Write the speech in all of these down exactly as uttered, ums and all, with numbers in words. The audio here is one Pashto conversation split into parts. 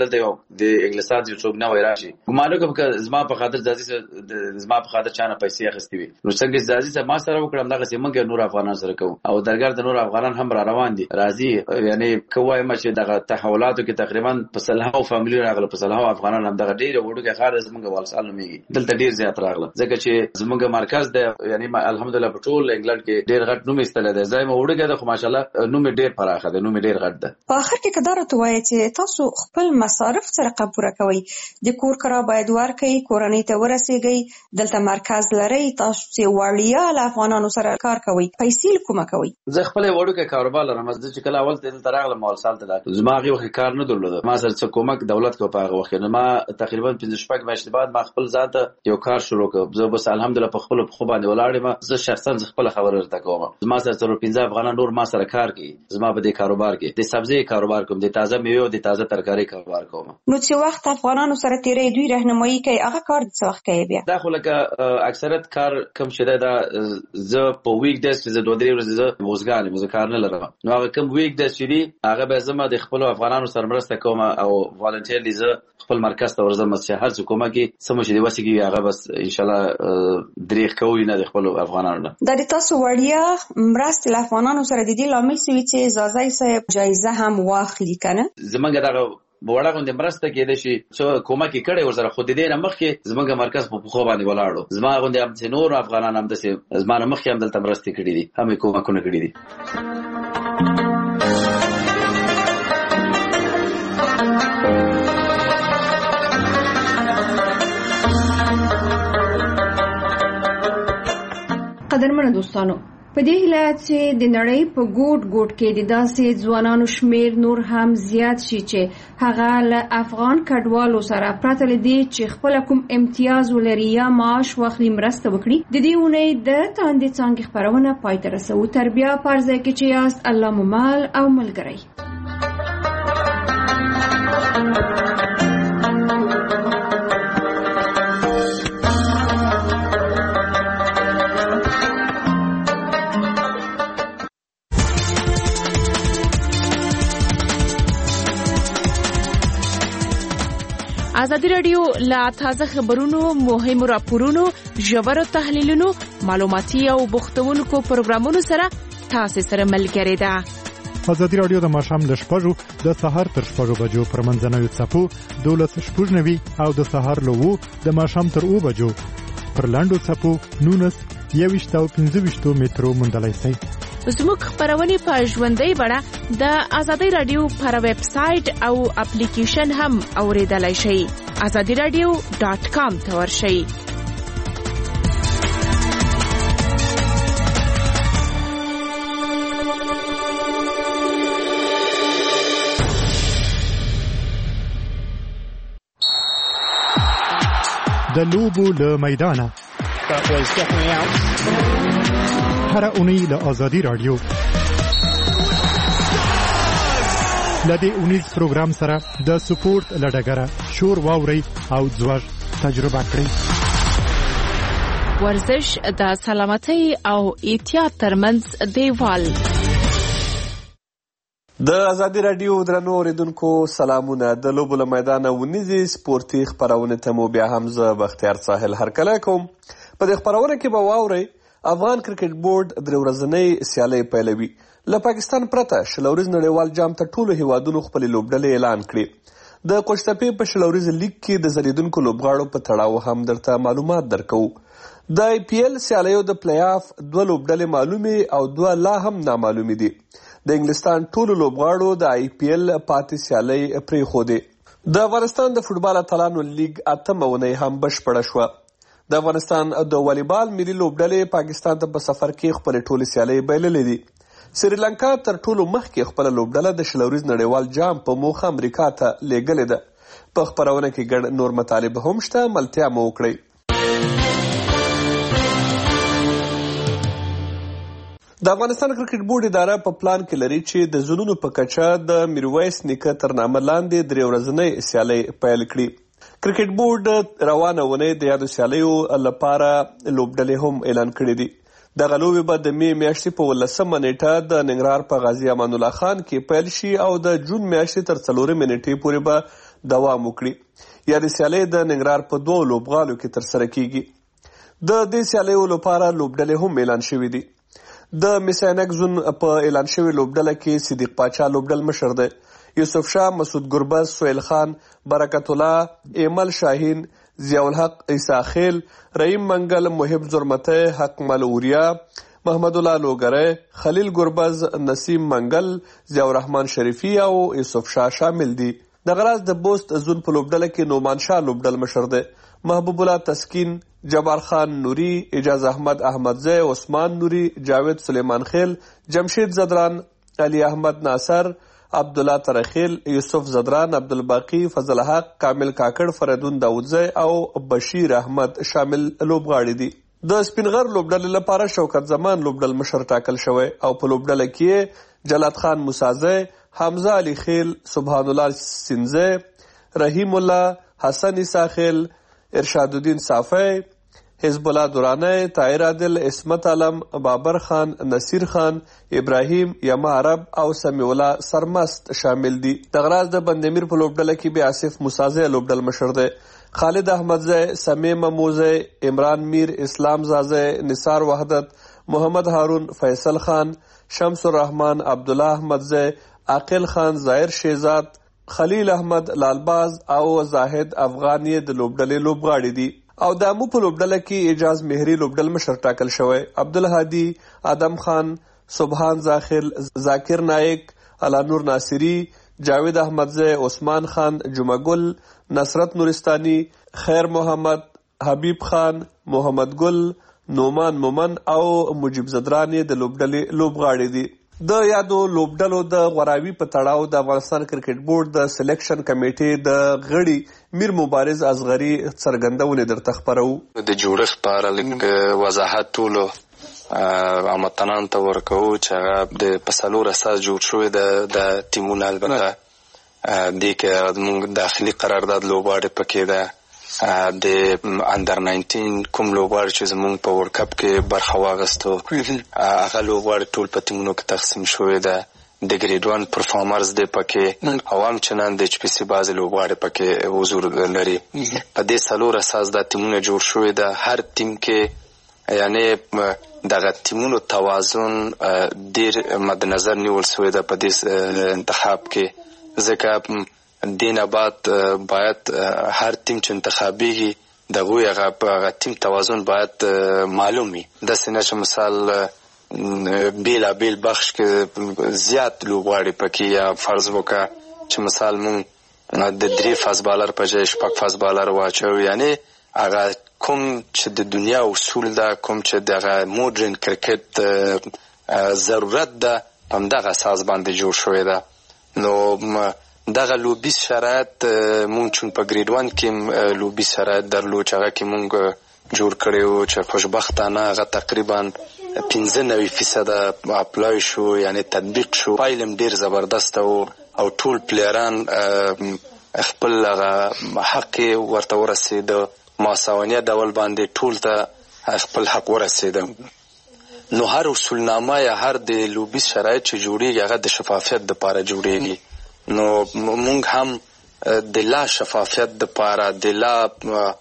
دلته یو د انګلیسان یو څوک نه وای راشي ګمان کوم چې زما په خاطر ځازي زما په خاطر چانه پیسې اخستې وي نو څنګه ځازي سره ما سره وکړم دغه سیمنګ نور افغانان سره کوم او درګر د نور افغانان هم را روان دي راځي یعنی کوای ما چې دغه تحولاتو کې تقریبا په سلهاو فاميلي راغله په سلهاو افغانان هم دغه ډیر وړوګه خار زمونږ والسال نوميږي دلته ډیر زیات راغله ځکه چې زمونږ مرکز د یعنی الحمدلله په ټول انګلند کې ډیر غټ نوم استل دی زای ما وړوګه د خو ماشالله نوم ډیر پراخه دی نوم ډیر غټ ده په اخر کې قدرت وایي چې تاسو خپل مصارف سره قبوره کوي د کور کرا باید ورکړي کورنۍ ته ورسیږي دلته مرکز لري تاسو چې وړیا له افغانانو سره کار کوي پیسې کومه کوي زه خپل وړوګه کاروبار لرم چې کله اول ته دلته راغلم مال سال ته زما هغه وخت کار نه درلود ما سره څه کومک دولت کو په هغه وخت نو ما تقریبا پنځه شپږ میاشتې بعد ما خپل ذات یو کار شروع کړ زه بس الحمدلله په خپل خو باندې ولاړم زه شخصا خپل خبره ورته کوم زما سره تر پنځه افغانان نور ما سره کار کوي زما په دې کاروبار کې د سبزی کاروبار کوم د تازه میوه د تازه ترکاری کاروبار کوم نو چې وخت افغانانو سره تیرې دوی راهنمایي کوي هغه کار څه وخت کوي بیا دا خو لکه اکثریت کار کم شته دا زه په ویک ډیز کې زه دوه درې ورځې زه موزګان مزه کار نه لرم نو هغه کم ویک ډیز چې دی هغه به زما د خپل افغانانو سره مرسته کوم او والنټیرلی زه خپل مرکز ته ورځم چې هر څه کومه کې سم شي دی وسیږي هغه بس ان شاء الله دریغ کوي نه د خپل افغانانو نه د تاسو وړیا مرسته له افغانانو سره د دې لامل سوي چې زازای صاحب جایزه هم واخلي کنه زمونږ دغه بوړه غونډه مرسته کېده شي چې کومه کې کړي ورسره خو دې نه مخکې زمونږ مرکز په خو باندې ولاړو زما غونډه هم چې نور افغانان هم د زما نه مخکې هم دلته مرسته کړې دي هم کومه کونه کړې دي قدرمنو دوستانو په دې هیله چې د نړۍ په ګوټ ګوټ کې د داسې ځوانانو شمیر نور هم زیات شي چې هغه له افغان کډوالو سره پرته لدی چې خپل کوم امتیاز ولري یا معاش واخلي مرسته وکړي د دې اونۍ د تاندې څنګه خبرونه پای ته رسو تر بیا پرځه کې چې یاست الله ممال او ملګری ازادي رادیو لا تازه خبرونو مهمو راپورونو ژورو تحلیلونو معلوماتي او بوختونکو پروګرامونو سره تاسو سره ملګری ده ازادي رادیو د ماښام له شپږو د سهار تر شپږو بجو پر منځنوي څپو دولس شپږ نوي او د سهار له وو د ماښام تر اوو بجو پر لاندو څپو نونس یويشت او پنځه ویشت مترو مندلای شي زموږ خبرونه په ژوندۍ بڼه د ازادي رادیو پر ویب سټ او اپلیکیشن هم اوریدلای شئ azadi radio dot com ته ورشئ د لوبو له میدانه هر اونۍ له ازادي رادیو لدې اونیز پروګرام سره د سپورت لډګره شور واوري او ځوږ تجربه کړئ ورزش د سلامتۍ او احتیاط ترمنځ دیوال د ازادي رادیو درنو اوریدونکو سلامونه د لوبو له میدانه ونیزي سپورتي خبرونه ته مو بیا هم زه بختیار ساحل هرکلی کوم په دې خبرونه کې به واورئ افغان کرکټ بورډ درې ورځنۍ سیالۍ پیلوي له پاکستان پرته شلوريز نړیوال جام ته ټولو هیوادونو خپل لوبډلې اعلان کړي د قوشتپې په شلوريز لیګ کې د زریدونکو لوبغاړو په تړاو هم درته معلومات درکو د آی پی ایل سیالیو د پلی آف دوه لوبډلې معلومې او دوه لا هم نامعلومې دي د انګلستان ټولو لوبغاړو د آی پی ایل پاتې سیالۍ پرېښودې د افغانستان د فوټبال اتلانو لیګ اتمه اونۍ هم بشپړه شوه د افغانستان د والیبال ملي لوبډلې پاکستان ته په سفر کې خپل ټولې سیالۍ بایللې دي سریلانکا تر ټولو مخکې خپل لوبډله د شلوريز نړیوال جام په موخه امریکا ته لیږلې ده په خبرونه کې ګڼ نور مطالب هم شته ملتیا مو وکړئ د افغانستان کرکټ بورډ اداره په پلان کې لري چې د زونونو په کچه د میرویس نیکه تر نامه لاندې درې ورځنۍ سیالۍ پیل کړي کرکټ بورډ روانه ونې د یادو سیالیو لپاره لوبډلې هم اعلان کړې دي دغه لوبې به د می میاشتې په ولسمه نیټه د ننګرهار په غازي امان الله خان کې پیل شي او د جون میاشتې تر څلورمې نیټې پورې به دوام وکړي. یعنې سیالۍ د ننګرهار په دوو لوبغالو کې ترسره کیږي. د دې سیالیو لپاره لوبډلې هم اعلان شوي دي. د مس عینک زون په اعلان شوي لوبډله کې صدیق پاچا لوبډل مشر دی، یوسف شاه، مسعود ګربز، سهیل خان، برکت الله، ایمل شاهین، ضیاء الحق عیسی خیل، رحیم منگل، محب زرمته، حق مل اوریا، محمد الله لوګری، خلیل ګربز، نسیم منگل، ضیاء الرحمن شریفی او یوسف شاه شامل دي. دغه راز د بوست زون په لوبډله کې نومان شاه لوبډل مشر دی، محبوب الله تسکین، جبار خان نوری، اجاز احمد احمدزی، عثمان نوری، جاوید سلیمان خیل، جمشید زدران، علی احمد ناصر، عبدالله ترخیل، یوسف زدران، عبدالباقی، فضل حق، کامل کاکړ، فریدون داودزی او بشیر احمد شامل لوبغاړي دي. د سپینغر لوبډلې لپاره شوکت زمان لوبډل مشر ټاکل شوی او په لوبډله کې جلات خان موسازی، حمزه علي خیل، سبحان الله سینزی، رحیم الله، حسن عیسی خیل، ارشاد الدین صافی، حزب الله دورانی، طاهر عادل، عصمت علم، بابر خان، نصیر خان، ابراهیم، یما عرب او سمیع الله سرمست شامل دي. دغه راز د بندمیر په لوبډله کې بیا آصف موسازی لوبډل مشر دی، خالد احمدزی، سمیع مموزی، عمران میر، اسلام زازی، نثار وحدت، محمد هارون، فیصل خان، شمس الرحمن، عبدالله احمدزی، عاقل خان، ظاهر شیزاد، خلیل احمد لالباز او زاهد افغانی د لوبډلې لوبغاړي دي. او د امو په لوبډله کې اعجاز مهری لوبډل مشر ټاکل شوی، عبدالهادي، ادم خان، سبحان زاخل، ذاکر نایک، علانور ناصری، جاوید احمدزی، عثمان خان، جمعه گل، نصرت نورستانی، خیر محمد، حبیب خان، محمد گل، نومان مومن او مجیب زدرانی د لوبډلې لوبغاړي دي. د یادو لوبډلو د غوراوي په تړاو د افغانستان کرکټ بورډ د سلیکشن کمیټې د غړي میر مبارز اصغري څرګندونې درته خپرو. د جوړښت په اړه لږ وضاحت ټولو هموطنانو ته ورکوو چې هغه د په څلور اساس جوړ شوی د ټیمونه. البته دې کې زموږ داخلي قرارداد لوبغاړي پکې ده، د اندر ناینټین کوم لوبغاړي چې زموږ په ورلډ کپ کې برخه واخیستو هغه لوبغاړي ټول په ټیمونو کې تقسیم شوی ده. د ګریډ وان پرفارمرز دی پکې او همچنان د ایچ پي سي بعضې لوبغاړي پکې حضور لري. په دې څلور اساس دا ټیمونه جوړ شوي ده. هر ټیم کې یعنې دغه ټیمونو توازن ډېر مد نظر نیول شوی ده په دې انتخاب کې، ځکه دینه بعد باید هر تیم چې انتخابیږي د هغوی هغه تیم توازن باید معلوم وي. داسې نه چې مثال بیلابیل بخش کې زیات لوبغاړي پکې، یا فرض وکړه چې مثال مونږ د درې فاست بالر په ځای شپږ فاست بالر واچوو، یعنې هغه کوم چې د دنیا اصول ده، کوم چې دغه موډرن کرکټ ضرورت ده، په همدغه اساس باندې جوړ شوی ده. نو دغه لوبیز شرایط مونږ چون په ګریډ وان کې لوبیز شرایط درلود چې هغه کې مونږ جوړ کړی وو چې خوشبختانه هغه تقریبا پنځه نوي فیصده اپلای شو، یعنې تطبیق شو. پایل هم ډېر زبردسته و او ټول پلیران خپل هغه حق ورته ورسېده، ماساونیه ډول باندې ټول ته خپل حق ورسېده. نو هر اصولنامه یا هر د لوبیز شرایط چې جوړېږي هغه د شفافیت دپاره جوړېږي. نو مونږ هم د لا شفافیت دپاره، د لا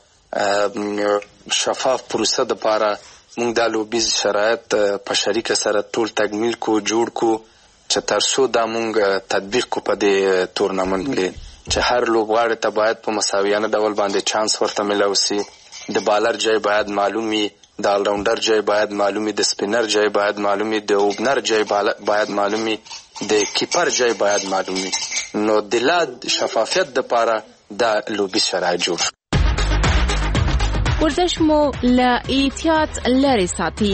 شفاف پروسه دپاره مونږ دا لوبیز شرایط په شریکه سره ټول تکمیل کو، جوړ کو، چې تر څو دا مونږ تطبیق کو په دې تورنمنټ کې، چې هر لوبغاړي ته باید په مساویانه ډول باندې چانس ورته میلاو سي. د بالر ځای باید معلوم وي، د آلراونډر ځای باید معلوم وي، د سپینر ځای باید معلوم وي، د اوپنر ځای باید معلوم وي، د کیپر ځای باید معلوم وي. نو د لا شفافیت دپاره دا لوبیز شرایط جوړ شو. ورزش مو له احتیاط لرې ساتي.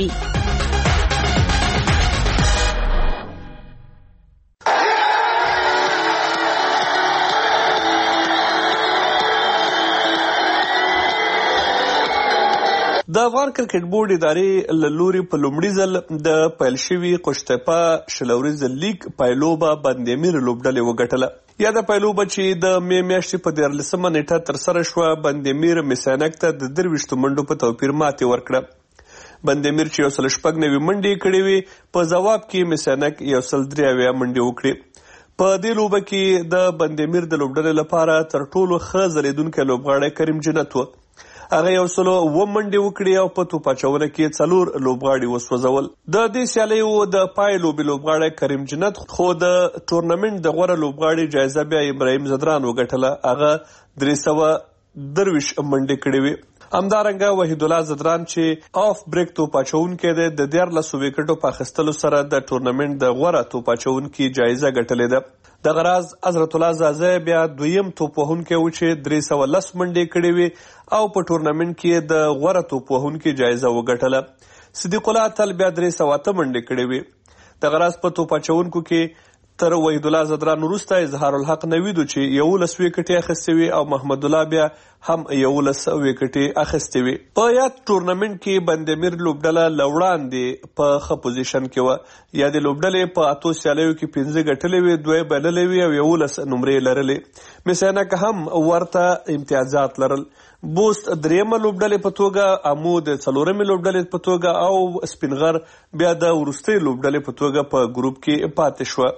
د افغان کرکټ بورډ ادارې له لوري په لومړي ځل د پیل شوي قشتپه شل ورځې لیګ پایلوبه بندمیر لوبډلې وګټله. یاده پایلوبه چې د مې میاشتې په دیارلسمه نیټه ترسره شوه، بندمیر مس عینک ته د درویشتو منډو په توپیر ماتې ورکړه. بندمیر چې یو سل شپږ نوي منډې کړې وې، په ځواب کې مس عینک یو سل درې اویا منډې وکړې. په دې لوبه کې د بندمیر د لوبډلې لپاره تر ټولو ښه ځلېدونکی لوبغاړی کریم جنت و. هغه یو سلو اوه منډې وکړې او په توپ اچونه کې څلور لوبغاړي وسوځول. د دې سیالیو د پای لوبې لوبغاړی کریم جنت خو د ټورنمنټ د غوره لوبغاړي جایزه بیا ابراهیم زدران وګټله. هغه درې سوه درویشت منډې کړې وې. همدارنګه وحید الله زدران چې آف بریک توپ اچونکی دی د دیارلسو وکټو په اخیستلو سره د ټورنمنټ د غوره توپ اچونکي جایزه ګټلې ده. دغه راز حضرت الله زازی بیا دویم توپ وهونکی و چې درې سوه لس منډې کړې وې او په ټورنمنټ کې د غوره توپ وهونکي جایزه وګټله. صدیق الله اتل بیا درې سوه اته منډې کړې وې. دغه راز په توپ اچونکو کې تر وحید الله زدران وروسته اظهار الحق نویدو چې یولس وکټې اخیستې وې او محمد الله بیا هم یولس وکټې اخیستې وې. په یاد ټورنمنټ کې بندمیر لوبډله له وړاندې په ښه پوزیشن کې وه. یا د لوبډلې په اتو سیالیو کې پنځه ګټلې وې، دوی بللې وې او یولس نمرې لرلې. مسینک هم ورته امتیازات لرل. بوست دریمه لوبډلې په توګه، امو د څلورمې لوبډلې په توګه او سپینغر بیا د وروستۍ لوبډلې په توګه په ګروپ کې پاتې شوه.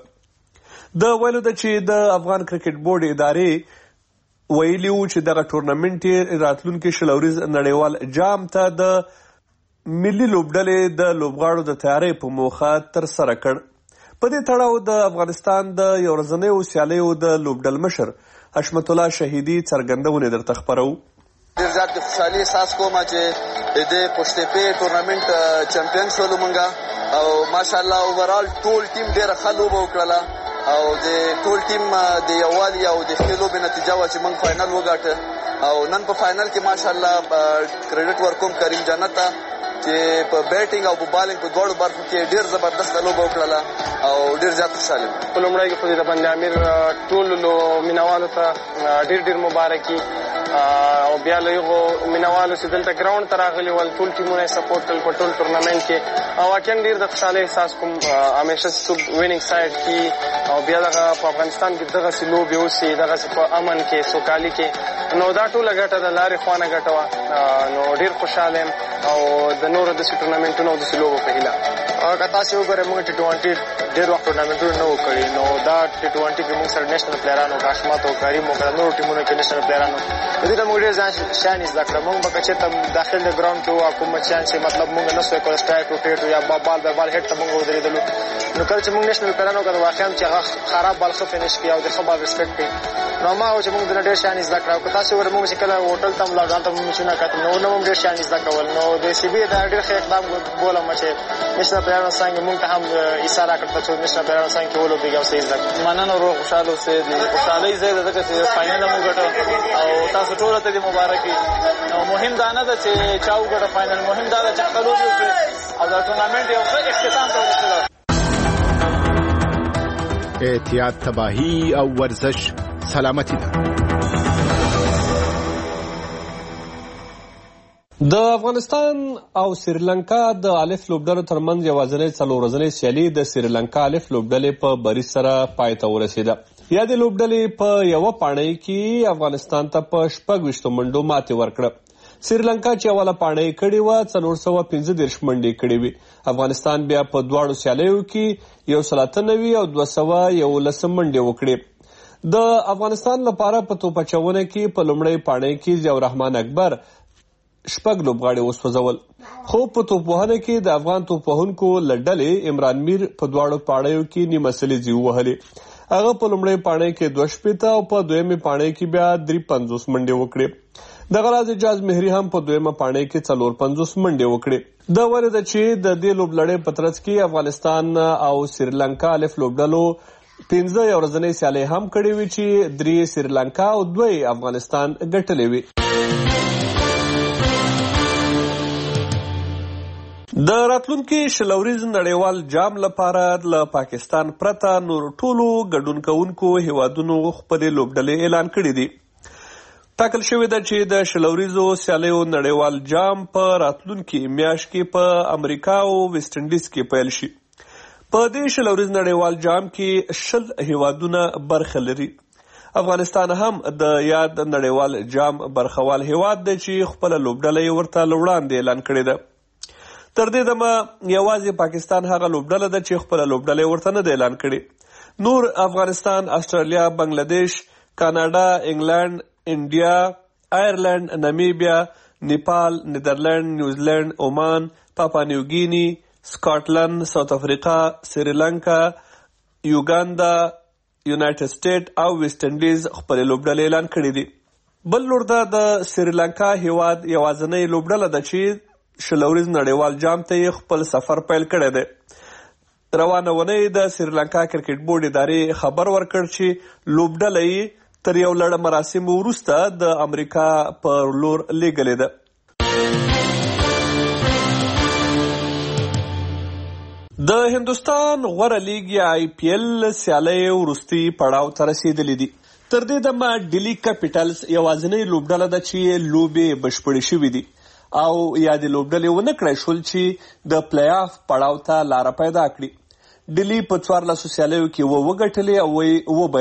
د ویلو ده چې د افغان کرکټ بورډ ادارې ویلي وو چې دغه ټورنمنټ راتلونکي شلوریز نړیوال جام ته د ملي لوبډلې د لوبغاړو د تیارۍ په موخه ترسره کړ. په دې تړاو د افغانستان د یو ورځنیو سیالیو د لوبډل مشر حشمت الله شهیدي څرګندونې درته خپروو. ډېر زیات د خوشحالي احساس کوم چې د پشتپې ټورنمنټ چمپیون شولو مونږه او ماشاءالله اوورال ټول ټیم ډېره ښه لوبه وکړله او د ټول ټیم د یووالي او د ښې لوبې نتیجه وه چې موږ فاینل وګاټه. او نن په فاینل کې ماشاءالله کریډټ ورکوم کریم جنت ته چې په بیټینګ او په بالینګ په دواړو برخو کې ډېر زبردسته لوبه وکړله او ډېر زیات خوشحال یم. په لومړی کې خو د بند امیر ټولو مینوالو ته ډېر ډېر مبارکي او بیا له هغو مینوالو چې دلته ګراونډ ته راغلي ول ټول ټیمونه یې سپورټ کړل په ټول ټورنمنټ کې او واقعا ډېر د خوشحالۍ احساس کوم. همیشه څوک ویننګ سایډ کې او بیا دغه په افغانستان کې دغسې لوبې اوسي، دغسې په امن کې سوکالي کې، نو دا ټوله ګټه د لارې خوانه ګټه وه. نو ډېر خوشحاله یم او د نورو داسې ټورنمنټونو او داسې لوبو په هیله. که تاسې وګورئ موږ ټي ټوینټي ډېر وخت ټورنمنټونه نه وو کړي، نو دا ټي ټوینټي کې موږ سره نیشنل پلیران وو، کاشمات او کریم وکړه، نورو ټیمونو کې نیشنل پلیران وو. د دې ته موږ ډېر ځان شیان زده کړه. موږ به که چېرته داخل د ګراونډ کې وو کوم بچیان چې مطلب موږ نه سوی کولی سټرایک روټیټ یا بال به بال هیډ ته موږ ودرېدلو، نو کله چې موږ نیشنل پلیران وکړه واقعا چې هغه خراب بال ښه فینش کړي او د ښه بال ریسپیکټ کړي، نو ما و چې موږ دنه ډېر شیان زده کړه. او که تاسې وګورئ موږ چې کله هوټل ته هم ولاړو ځان ته مو میچونه کتل، نو نه هم ډېر شیان زده کول. نو د سی بي دا ډېر ښه اقدام بولم چې نیشنل پلیرانو څنګه موږ ته هم ایسا راکړه چې نیشنل پلیرانو څنګه کې ولوبېږي او څه زده کړو. مننه روغ خوشحاله اوسئ. د خوشحالۍ ځای ده ځکه چې فاینل مو ګټه او تاسو ټولو ته دې مبارکي. نو مهم دا نه ده چې چا وګټه فاینل، مهم دا ده چې ښه لوبې وکړي او دا ټورنمنټ یو ښه اختتام ته ورسېده. احتیاط تباهي او ورزش سلامتی ده. د افغانستان او سریلانکا د الف لوبډلو ترمنځ یوازینۍ څلور ورځنۍ سیالي د سریلانکا الف لوبډلې په بریز سره پای ته ورسېده. یا د لوبډلې په یوه پاڼۍ کې افغانستان ته په شپږ ویشتو منډو ماتې ورکړه. سریلانکا چې اوله پاڼۍ کړې وه څلور سوه پنځه دېرش منډې کړې وې. افغانستان بیا په دواړو سیالیو کې یو سل اته نوي او دوه سوه یولس منډې وکړې. د افغانستان لپاره په توپ اچونه کې په لومړۍ پاڼۍ کې ضیاء الرحمن اکبر شپږ لوبغاړي وسوځول، خو په توپوهنه کې د افغان توپوهونکو له ډلې عمران میر په دواړو پاڼیو کې نیمه سلیزې ووهلې. هغه په لومړۍ پاڼۍ کې دوه شپېته او په دویمې پاڼۍ کې بیا درې پنځوس منډې وکړې. دغه راز اجاز مهري هم په دویمه پاڼۍ کې څلور پنځوس منډې وکړې. دا ویل ده چې د دې لوبلړۍ په ترڅ کې افغانستان او سریلانکا الف لوبډلو پنځه یو ورځنۍ سیالۍ هم کړې وې چې درې سریلانکا او دوی افغانستان ګټلې وې. د راتلونکي شلوریز نړیوال جام لپاره له پاکستان پرته نور ټولو ګډون کوونکو هیوادونو خپلې لوبډلې اعلان کړي دي. ټاکل شوې ده چې د شلوریزو سیالیو نړیوال جام په راتلونکي میاشت کې په امریکا او ویسټ انډیز کې پیل شي. په دې شلوریز نړیوال جام کې شل هیوادونه برخه لري. افغانستان هم د یاد نړیوال جام برخوال هیواد دی چې خپله لوبډله یې ورته له وړاندې اعلان کړې ده. تر دې دمه یوازې پاکستان هغه لوبډله ده چې خپله لوبډله یې ورته نه ده اعلان کړې. نور افغانستان، استرالیا، بنگلاديش، کاناډا، انګلند، انډیا، آیرلند، نامیبیا، نیپال، نیدرلند، نیوزیلند، عمان، پاپا نیوګینی، سکاټلند، ساوث افریقا، سریلانکا، یوګاندا، یونایټډ سټیټ او ویسټ انډیز خپل لوبډلې اعلان کړې دي. بل لور ده د سریلانکا هیواد یوازینی لوبډله ده چې شلوریز نړیوال جام ته یې خپل سفر پیل کړی دی. روانه اونۍ د سریلانکا کرکټ بورډ ادارې خبر ورکړ چې لوبډله یې تر یو لړ مراسمو وروسته د امریکا پر لور لیږلې ده. د هندوستان غوره لیګ یا آی پی ایل سیالۍ وروستي پړاو ته رسېدلې دي. تر دې دمه ډیلی کیپیټلز یوازینی لوبډله ده چې لوبې بشپړې شوې دي او یا د لوبډلې ونه کړی شول چې د پلی آف پړاو ته لاره پیدا کړي. ډیلی په څوارلسو سیالیو کې اوه وګټلې او اوه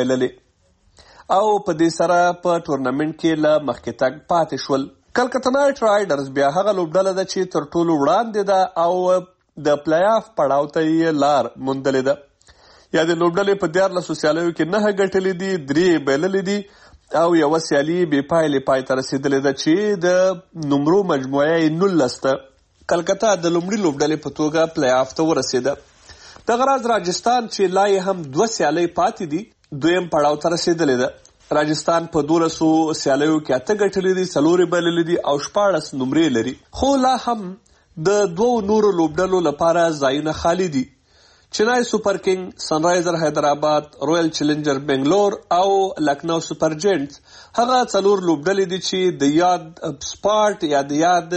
بایللې او په دې سره په ټورنمنټ کې له مخکې تګ پاتې شول. کلکته نایټ رایډرز بیا هغه لوبډله ده چې تر ټولو وړاندې ده او د پلی آف پړاو ته یې لار موندلې ده. یا د لوبډلې په دیارلسو سیالیو کې نهه ګټلې دي، درې بایللې دي او یوه سیالي بې پایلې پای ته رسېدلې ده چې د نمرو مجموعه یې نولس ده. کلکته د لومړي لوبډلې په توګه پلی آف ته ورسېده. دغه راز راجستان چې لا یې هم دوه سیالۍ پاتې دي دویم پړاو ته رسېدلې ده. راجستان په دولسو سیالیو کې اته ګټلې دي، څلور یې بایللې دي او شپاړس نمرې لري. خو لا هم د دوو نورو لوبډلو لپاره ځایونه خالي دي. چنای سوپر کنگ، سنرایزر حیدرآباد، رویل چلنجر بنگلور او لکنو سوپر جینټس هغه څلور لوبډلې دي چې د یاد سپاټ یا د یاد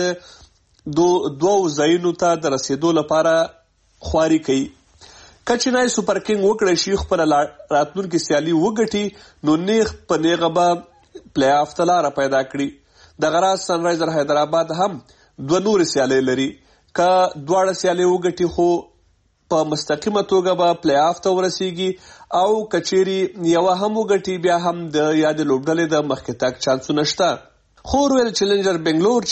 دو دوو ځایونو ته د رسېدو لپاره خواري کوي. که چنای سوپر کنگ وکړی شي خپله راتلونکې سیالي وګټي نو نیغ په نیغه به پلی آف ته لاره پیدا کړي. دغه راز سنرایزر حیدرآباد هم دوه نورې سیالۍ لري. که دواړه سیالۍ وګټي خو په مستقیمه توګه به پلی آف ته ورسیږي او کچيري یوه هم وګټي بیا هم د یاد لوبډلې د مخکې تګ چانسونه شته. خو رویل چلنجر بنگلور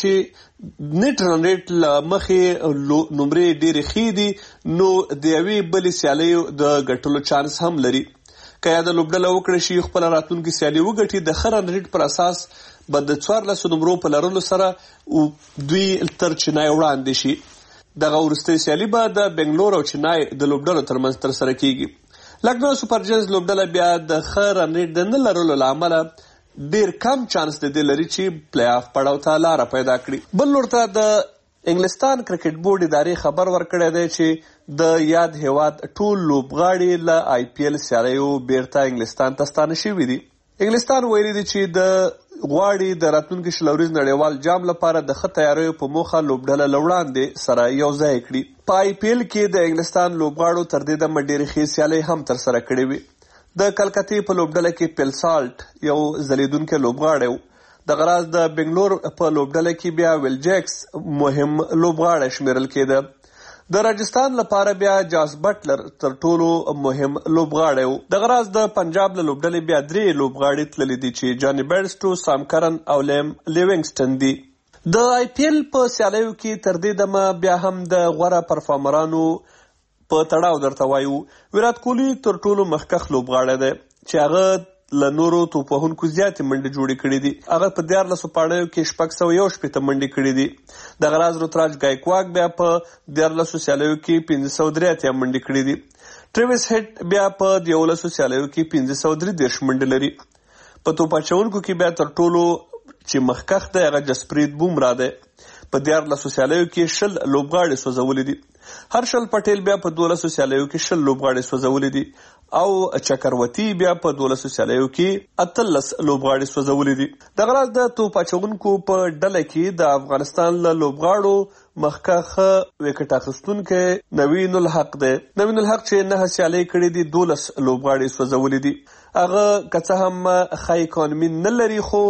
چې نیټ رن ریټ له مخې نمرې ډېرې ښې دي نو د یوې بلې سیالۍ د ګټلو چانس هم لري. که یاد لوبډله وکړی شي خپله راتلونکې سیالي وګټي د ښه رن ریټ پر اساس به د څوارلسو نمرو په لرلو سره دوی تر چنای وړاندې شي. دغه وروستۍ سیالي به د بنگلور او چنای د لوبډلو ترمنځ ترسره کیږي. لکنو سوپر جینز لوبډله بیا د ښه رن ریټ د نه لرلو له امله ډېر کم چانس د دې لري چې پلی آف پړاو ته لاره پیدا کړي. بل لور ته د انګلستان کرکټ بورډ ادارې خبر ورکړی دی چې د یاد هیواد ټول لوبغاړي له آی پی ایل سیالیو بیرته انګلستان ته ستانه شوي دي. انګلستان ویلي دي چې د غواړي د راتلونکي شلوریز نړیوال جام لپاره د ښه تیاریو په موخه لوبډله له وړاندې سره یو ځای کړي. په آی پی ایل کې د انګلستان لوبغاړو تر دې دمه ډېرې ښې سیالۍ هم ترسره کړې وي. د کلکتې په لوبډله کې پیلسالټ یو ځلیدونکی لوبغاړی و. دغه راز د بنګلور په لوبډله کې بیا ویل جیکس مهم لوبغاړی شمیرل کېده. د راجستان لپاره بیا جاس بټلر تر ټولو مهم لوبغاړی و. دغه راز د پنجاب له لوبډلې بیا درې لوبغاړي تللي دي چې جاني بیرسټو، سام کرن او لیم لیوینګسټن دي. د آی پی ایل په سیالیو کې تر دې دمه بیا هم د غوره پرفارمرانو په تړاو درته وایو. ویرات کوهلي تر ټولو مخکښ لوبغاړی دی چې هغه له نورو توپوهونکو زیاتې منډې جوړې کړې دي. هغه په دیارلسو پاڼیو کې شپږ سوه یو شپېته منډې کړې دي. دغه راز روتراج ګایکواک بیا په دیارلسو سیالیو کې پنځه سوه درې اتیا منډې کړې دي. ټریویس هیډ بیا په دیولسو سیالیو کې پنځه سوه درې دېرش منډې لري. په توپ اچوونکو کې بیا تر ټولو چې مخکښ دی هغه جسپریت بومرا دی. په دیارلسو سیالیو کې شل لوبغاړي سوځولي دي. هرشل پټیل بیا په دولسو سیالیو کې شل لوبغاړي سوځولي دي او چکروتی بیا په دولسو سیالیو کې اتلس لوبغاړي سوځولي دي. دغه راز د توپ اچوونکو په ډله کې د افغانستان له لوبغاړو مخکښ وکټ اخیستونکی نوین الحق دی. نوین الحق چې نهه سیالۍ کړې دي دولس لوبغاړي سوځولي دي. هغه که څه هم ښه اکانومي نه لري خو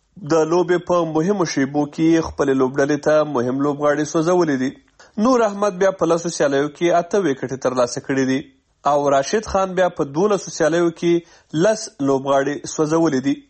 د لوبې په مهمو شیبو کې خپلې لوبډلې ته مهم لوبغاړي سوځولي دي. نور احمد بیا په لسو سیالیو کې اته وکټې ترلاسه کړي دي او راشد خان بیا په دولسو سیالیو کې لس لوبغاړي سوځولي دي.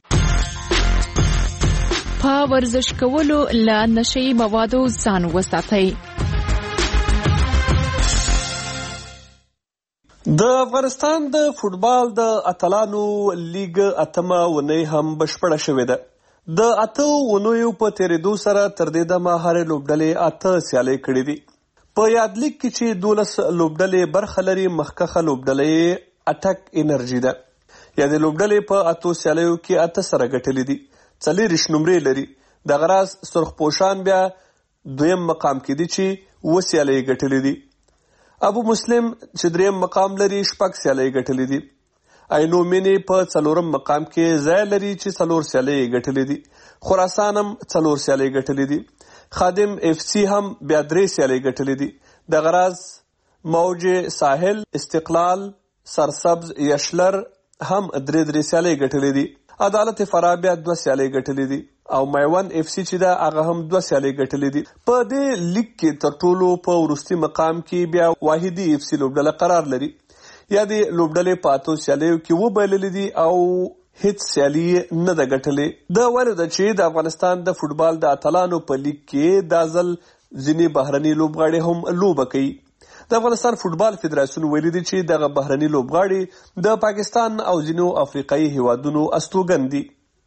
په ورزش کولو له نشي موادو ځان وساتئ. د افغانستان د فوټبال د اتلانو لیګ اتمه اونۍ هم بشپړه شوې ده. د اته اونیو په تیریدو سره تر دې دمه هرې لوبډلې اته سیالۍ کړې دي. په یاد لیګ کې چې دولس لوبډلې برخه لري، مخکښه لوبډلې اټک انرژي ده. یادې لوبډلې په اتو سیالیو کې اته سره ګټلې دي، څلېرویشت نمرې لري. دغه راز سرخپوشان بیا دویم مقام کې دي چې اووه سیالۍ ګټلې دي. ابو مسلم چې دریم مقام لري شپږ سیالۍ ګټلې دي. عینو مینې په څلورم مقام کې ځای لري چې څلور سیالۍ ګټلې دي. خراسان هم څلور سیالۍ ګټلې دي. خادم اف سی هم بیا درې سیالۍ ګټلې دي. دغه راز موج ساحل، استقلال، سرسبز، یشلر هم درې درې سیالۍ ګټلې دي. عدالت فراه بیا دوه سیالۍ ګټلې دي او میوند اف سی چې ده هغه هم دوه سیالۍ ګټلې دي. په دې لیګ کې تر ټولو په وروستي مقام کې بیا واحدي اف سی لوبډله قرار لري. یا دې لوبډلې په اتو سیالیو کې وبایللې دي او هیڅ سیالي نه ده ګټلې. دا ولې ده چې د افغانستان د فوټبال د اتلانو په لیګ کې دا ځل ځینې بهرني لوبغاړي هم لوبه کوي. د افغانستان فوټبال فدراسیون ویلي دي چې دغه بهرني لوبغاړي د پاکستان او ځینو افریقایي هیوادونو استوګن دي.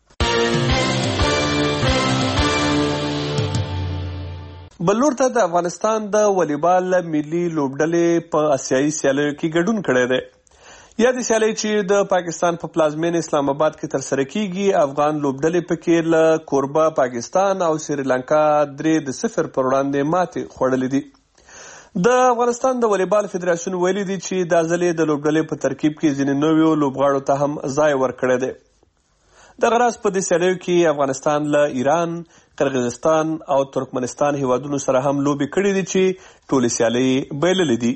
بل لور ته د افغانستان د والیبال ملي لوبډلې په آسیایي سیالیو کې ګډون کړی دی. یا د سیالۍ چې د پاکستان په پلازمین اسلام آباد کې ترسره کیږي، افغان لوبډلې پکې له کوربه پاکستان او سریلانکا درې د صفر پر وړاندې ماتې خوړلې دي. د افغانستان د والیبال فدراسیون ویلي دي چې دا ځل د لوبډلې په ترکیب کې ځینې نویو لوبغاړو ته هم ځای ورکړی دی. دغه راز په دې سیالیو کې افغانستان له ایران، قرغیزستان او ترکمنستان هیوادونو سره هم لوبې کړې دي چې ټولې سیالۍ بایللې دي.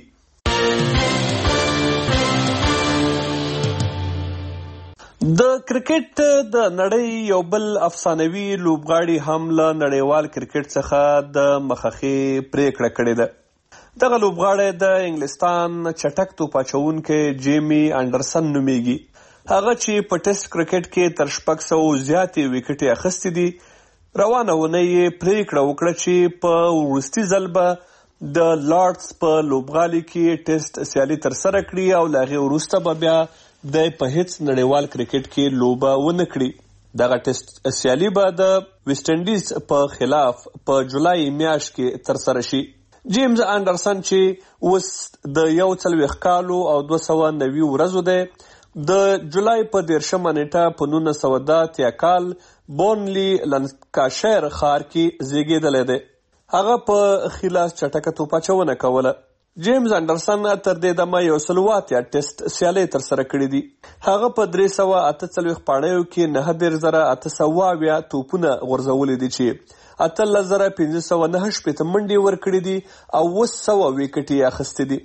د کرکټ د نړۍ یو بل افسانوي لوبغاړي هم له نړیوال کرکټ څخه د مخخې پریکړه کړې ده. دغه لوبغاړی د انګلستان چټک توپ اچوونکی جیمی انډرسن نومیږي. هغه چې په ټیسټ کرکټ کې تر شپږ سوو زیاتې ویکټې اخیستې دي. روانه اونۍ یې پریکړه وکړه چې په وروستي ځل به د لارډز په لوبغالي کې ټیسټ سیالي ترسره کړي او له هغې وروسته به بیا دی په هیڅ نړیوال کرکټ کې لوبه ونه کړي. دغه ټیسټ سیالي به د ویسټ انډیز په خلاف په جولای میاشت کې ترسره شي. جیمز انډرسن چې اوس د یو څلوېښت کالو او دوه سوه نوي ورځو دی، د جولای په دېرشمه نیټه په نولس سوه دوه اتیا کال بونلی لنکاشایر ښار کې زیږېدلی دی. هغه په خلاص چټکه توپ اچونه کوله. جیمز انډرسن تر دې دمه یو سل اوه اتیا ټیسټ سیالۍ ترسره کړې دي. هغه په درې سوه اته څلوېښت پاڼیو کې نهه دېرش زره اته سوه اویا توپونه غورځولي دي چې اتلس زره پنځه سوه نهه شپېته منډې ورکړې دي او اوه سوه ویکټې یې اخیستې دي.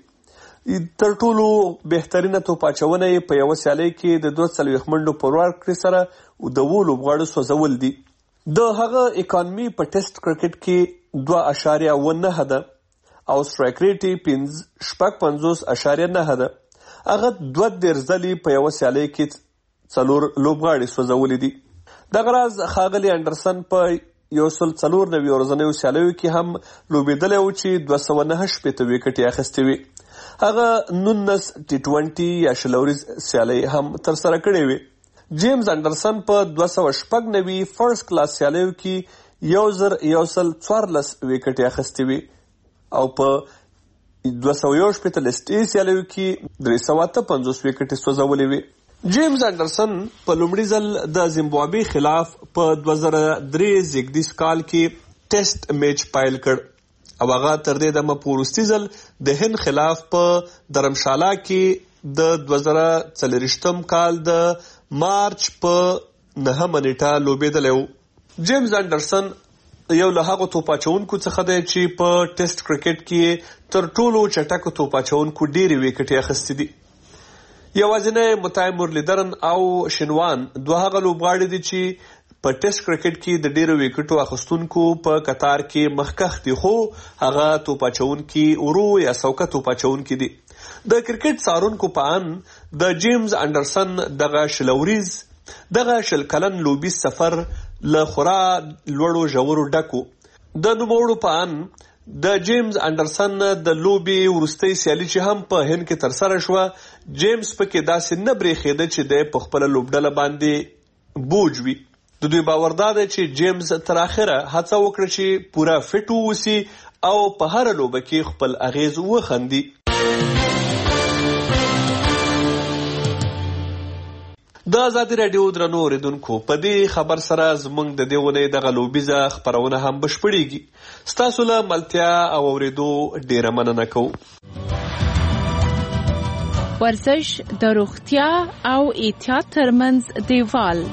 تر ټولو بهترینه توپ اچونه یې په یوه سیالۍ کې د دوه څلوېښت منډو په ورکړې سره د اووه لوبغاړو سوځول دي. د هغه اکانومي په ټیسټ کرکټ کې دوه اشاریه اوه نهه ده او سټرایک ریټ یې شپږ پنځوس اشاریه نهه ده. هغه دوه دېرش ځلې په یوه سیالۍ کې څلور لوبغاړي سوځولي دي. دغه راز ښاغلي انډرسن په یو سل څلور نوي ورځنیو سیالیو کې هم لوبېدلی و چې دوه سوه نهه شپېته ویکټې اخیستې وي. هغه نولس ټي ټونټي یا شل اوریز سیالۍ هم ترسره کړې وې. جیمز انډرسن په دوه سوه شپږ نوي فرست کلاس سیالیو کې یو زر یو سل څوارلس ویکټې اخیستې وي او په دوه سوه یو شپېته لیسټي سیالیو کې درې سوه اته پنځوس ویکټې سوځولې وې. جیمز انډرسن په لومړي ځل د زیمبابوې خلاف په دوه زره درې زیږدیز کال کې ټیسټ میچ پایل کړ او هغه تر دې دمه په وروستي ځل د هند خلاف په درمشاله کې د دوه زره څلېرویشتم کال د مارچ په نهمه نیټه لوبېدلی و. جیمز انډرسن یو له هغو توپ اچوونکو څخه دی چې په ټیسټ کرکټ کې تر ټولو چټکو توپ اچوونکو ډېرې ویکټې اخیستې دي. یوازینی متای مرلیدرن او شنوان دوه هغه لوبغاړي دي چې په ټیسټ کرکټ کې د ډیرو ویکټو اخیستونکو په قطار کې مخکښ دي، خو هغه توپ اچوونکي ورو یا سوکه توپ اچوونکي دي. د کرکټ څارونکو په ان د جیمز انډرسن دغه شل اوریز دغه شل کلن لوبي سفر له خورا لوړو ژورو ډکو. د نوموړو په ان د جیمز انډرسن د لوبې وروستۍ سیالي چې هم په هند کې ترسره شوه، جیمز پکې داسې نه برېښېده چې دی په خپله لوبډله باندې بوج وي. د دوی باور دا دی چې جیمز تر اخره هڅه وکړه چې پوره فټ واوسي او په هره لوبه کې خپل اغیز وخندي. د ازادي راډیو درنو اوریدونکو، په دې خبر سره زموږ د دې اونۍ دغه لوبیزه خپرونه هم بشپړېږي. ستاسو له ملتیا او اورېدو ډېره مننه کوو. ورزش د روغتیا او احتیاط ترمنځ دیوال.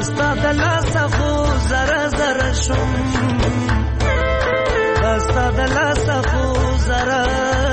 ستا د لاسه خو زره زره شوم ستا د لاسه خو زره